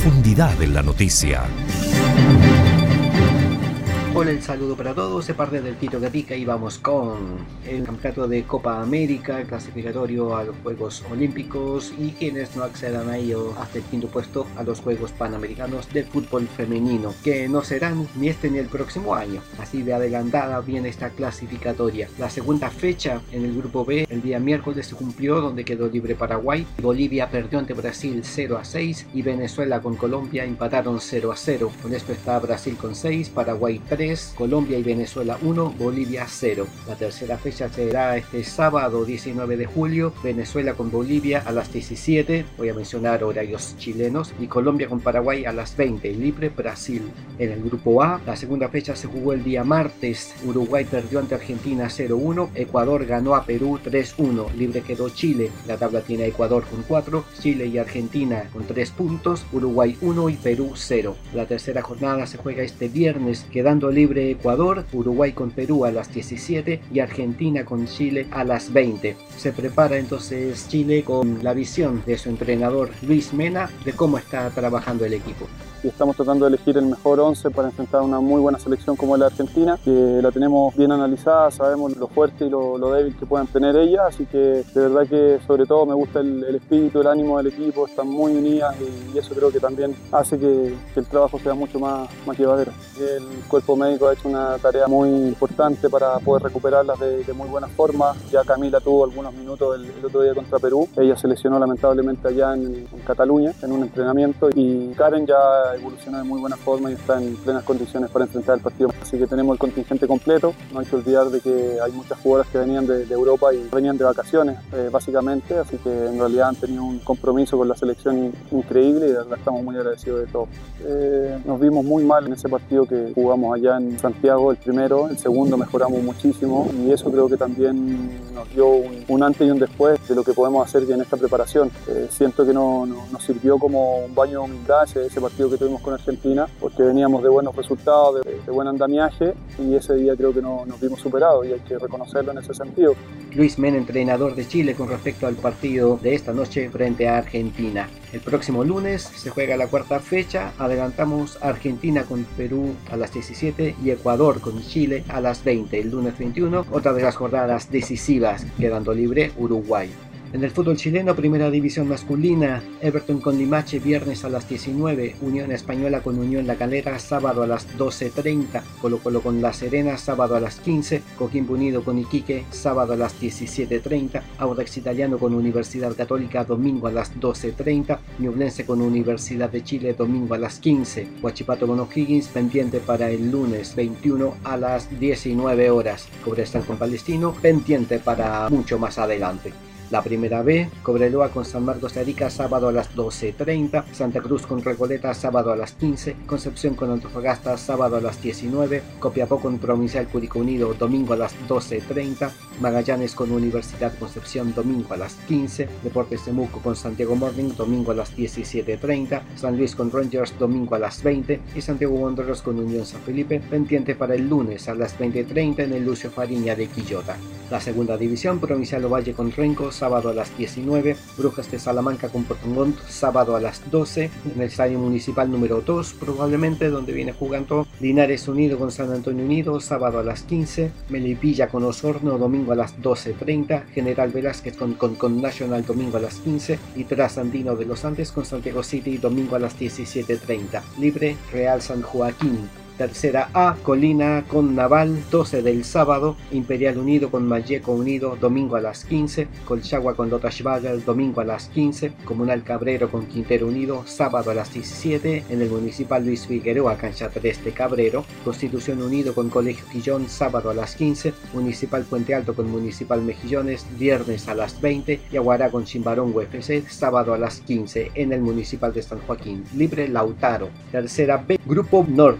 profundidad en la noticia. Hola, el saludo para todos, de parte del Tito Gatica, y vamos con el campeonato de Copa América, clasificatorio a los Juegos Olímpicos, y quienes no accedan a ello hasta el quinto puesto a los Juegos Panamericanos de Fútbol Femenino, que no serán ni este ni el próximo año. Así de adelantada viene esta clasificatoria. La segunda fecha en el grupo B, el día miércoles se cumplió, donde quedó libre Paraguay. Bolivia perdió ante Brasil 0-6 y Venezuela con Colombia empataron 0-0. Con esto está Brasil con 6, Paraguay 3, Colombia y Venezuela 1, Bolivia 0. La tercera fecha será este sábado 19 de julio, Venezuela con Bolivia a las 17, voy a mencionar horarios chilenos, y Colombia con Paraguay a las 20, libre Brasil. En el grupo A, la segunda fecha se jugó el día martes, Uruguay perdió ante Argentina 0-1, Ecuador ganó a Perú 3-1, libre quedó Chile. La tabla tiene a Ecuador con 4, Chile y Argentina con 3 puntos, Uruguay 1 y Perú 0. La tercera jornada se juega este viernes, quedando libre Ecuador, Uruguay con Perú a las 17 y Argentina con Chile a las 20. Se prepara entonces Chile con la visión de su entrenador Luis Mena de cómo está trabajando el equipo. Y estamos tratando de elegir el mejor 11 para enfrentar una muy buena selección como es la Argentina, que la tenemos bien analizada, sabemos lo fuerte y lo débil que puedan tener ellas, así que de verdad que sobre todo me gusta el espíritu, el ánimo del equipo, están muy unidas y eso creo que también hace que el trabajo sea mucho más llevadero. El cuerpo médico ha hecho una tarea muy importante para poder recuperarlas de muy buena forma. Ya Camila tuvo algunos minutos el otro día contra Perú, ella se lesionó lamentablemente allá en Cataluña en un entrenamiento, y Karen ya evolucionó de muy buena forma y está en plenas condiciones para enfrentar el partido. Así que tenemos el contingente completo. No hay que olvidar de que hay muchas jugadoras que venían de Europa y venían de vacaciones básicamente, así que en realidad han tenido un compromiso con la selección increíble y de verdad estamos muy agradecidos de todo. Nos vimos muy mal en ese partido que jugamos allá en Santiago, el primero. El segundo mejoramos muchísimo y eso creo que también nos dio un antes y un después de lo que podemos hacer en esta preparación. Siento que nos sirvió como un baño de humildad ese partido que tuvimos con Argentina, porque veníamos de buenos resultados, de buen andamiaje, y ese día creo que nos vimos superados y hay que reconocerlo en ese sentido. Luis Mena, entrenador de Chile, con respecto al partido de esta noche frente a Argentina. El próximo lunes se juega la cuarta fecha, adelantamos Argentina con Perú a las 17 y Ecuador con Chile a las 20. El lunes 21, otra de las jornadas decisivas, quedando libre Uruguay. En el fútbol chileno, primera división masculina, Everton con Limache viernes a las 19, Unión Española con Unión La Calera sábado a las 12:30, Colo-Colo con La Serena sábado a las 15, Coquimbo Unido con Iquique sábado a las 17:30, Audax Italiano con Universidad Católica domingo a las 12:30, Ñublense con Universidad de Chile domingo a las 15, Huachipato con O'Higgins pendiente para el lunes 21 a las 19 horas, Cobresal con Palestino pendiente para mucho más adelante. La primera B, Cobreloa con San Marcos de Arica sábado a las 12:30, Santa Cruz con Recoleta sábado a las 15, Concepción con Antofagasta sábado a las 19, Copiapó con Provincial Curicó Unido domingo a las 12:30, Magallanes con Universidad Concepción domingo a las 15, Deportes Temuco con Santiago Morning domingo a las 17:30, San Luis con Rangers domingo a las 20 y Santiago Wanderers con Unión San Felipe pendiente para el lunes a las 20:30 en el Lucio Fariña de Quillota. La segunda división, Provincial Ovalle con Renco sábado a las 19, Brujas de Salamanca con Puerto Montt sábado a las 12, en el Estadio Municipal número 2 probablemente, donde viene jugando Linares Unido con San Antonio Unido sábado a las 15, Melipilla con Osorno domingo a las 12:30, General Velázquez con Nacional domingo a las 15 y Trasandino de los Andes con Santiago City domingo a las 17:30, libre Real San Joaquín. Tercera A, Colina con Naval, 12 del sábado, Imperial Unido con Malleco Unido, domingo a las 15, Colchagua con Lotaschwager, domingo a las 15, Comunal Cabrero con Quintero Unido, sábado a las 17, en el Municipal Luis Figueroa, cancha 3 de Cabrero, Constitución Unido con Colegio Quillón, sábado a las 15, Municipal Puente Alto con Municipal Mejillones, viernes a las 20, y Aguará con Chimbarongo FC, sábado a las 15, en el Municipal de San Joaquín, libre Lautaro. Tercera B, Grupo Norte,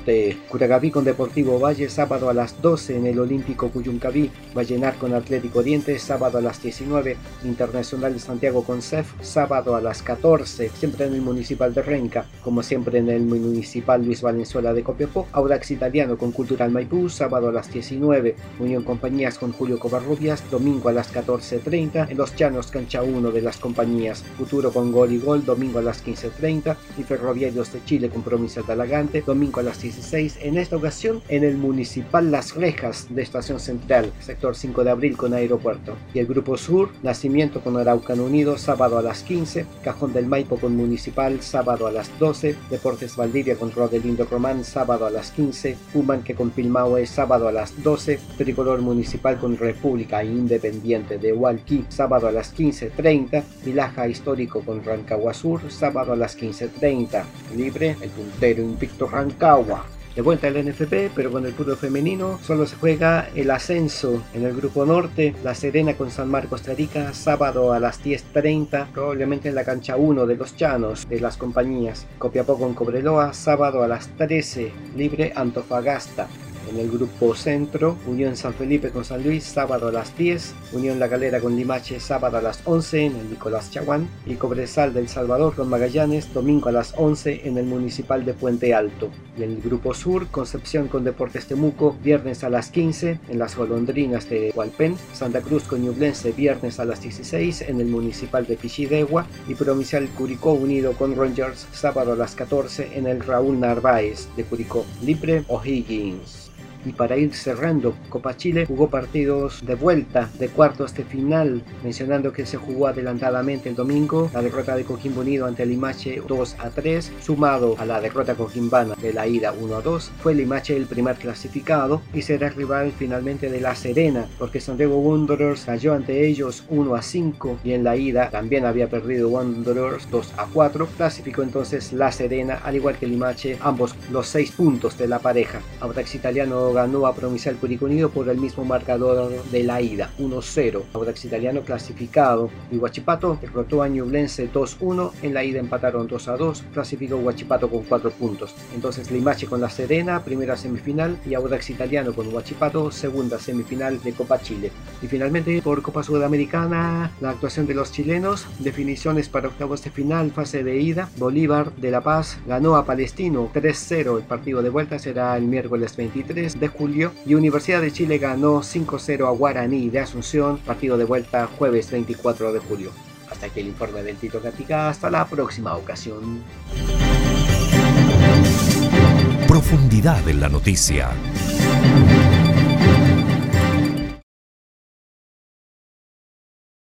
Curacaví con Deportivo Valle, sábado a las 12 en el Olímpico Cuyuncaví. Vallenar con Atlético Oriente, sábado a las 19. Internacional de Santiago con CEF, sábado a las 14, siempre en el Municipal de Renca, como siempre en el Municipal Luis Valenzuela de Copiapó. Audax Italiano con Cultural Maipú, sábado a las 19. Unión Compañías con Julio Covarrubias, domingo a las 14:30. En Los Llanos, cancha 1 de las Compañías. Futuro con Gol y Gol, domingo a las 15:30. Y Ferroviarios de Chile con Provincia Talagante, domingo a las 16. En esta ocasión en el Municipal Las Rejas de Estación Central, sector 5 de abril con Aeropuerto. Y el Grupo Sur, Nacimiento con Araucano Unido, sábado a las 15. Cajón del Maipo con Municipal, sábado a las 12. Deportes Valdivia con Rodelindo Román, sábado a las 15. Humanque con Pilmahue, sábado a las 12. Tricolor Municipal con República Independiente de Hualqui, sábado a las 15:30. Vilaja Histórico con Rancagua Sur, sábado a las 15:30. Libre, el puntero invicto Rancagua. De vuelta al NFP, pero con el fútbol femenino, solo se juega el ascenso en el Grupo Norte. La Serena con San Marcos de Arica, sábado a las 10:30, probablemente en la cancha 1 de Los Llanos de las Compañías. Copiapó con Cobreloa, sábado a las 13, libre Antofagasta. En el Grupo Centro, Unión San Felipe con San Luis, sábado a las 10. Unión La Calera con Limache, sábado a las 11 en el Nicolás Chaguán. Y Cobresal del Salvador con Magallanes, domingo a las 11 en el Municipal de Puente Alto. Y en el Grupo Sur, Concepción con Deportes Temuco, viernes a las 15 en las Golondrinas de Hualpén. Santa Cruz con Ñublense, viernes a las 16 en el Municipal de Pichidegua. Y Provincial Curicó unido con Rangers, sábado a las 14 en el Raúl Narváez de Curicó. Libre O'Higgins. Y para ir cerrando, Copa Chile jugó partidos de vuelta de cuartos de final, mencionando que se jugó adelantadamente el domingo. La derrota de Coquimbo Unido ante Limache 2-3, sumado a la derrota coquimbana de la ida 1-2, fue Limache el primer clasificado y será rival finalmente de La Serena, porque Santiago Wanderers cayó ante ellos 1-5 y en la ida también había perdido Wanderers 2-4. Clasificó entonces La Serena, al igual que Limache, ambos los 6 puntos de la pareja. Audax Italiano ganó a Provincial Curicó Unido por el mismo marcador de la ida, 1-0. Audax Italiano clasificado. Y Huachipato derrotó a Ñublense 2-1. En la ida empataron 2-2. Clasificó Huachipato con 4 puntos. Entonces Limache con La Serena, primera semifinal, y Audax Italiano con Huachipato, segunda semifinal de Copa Chile. Y finalmente por Copa Sudamericana, la actuación de los chilenos, definiciones para octavos de final, fase de ida. Bolívar de La Paz ganó a Palestino 3-0. El partido de vuelta será el miércoles 23 de julio. Y Universidad de Chile ganó 5-0 a Guaraní de Asunción, partido de vuelta jueves 24 de julio. Hasta aquí el informe del Tito Gatica. Hasta la próxima ocasión. Profundidad en la noticia.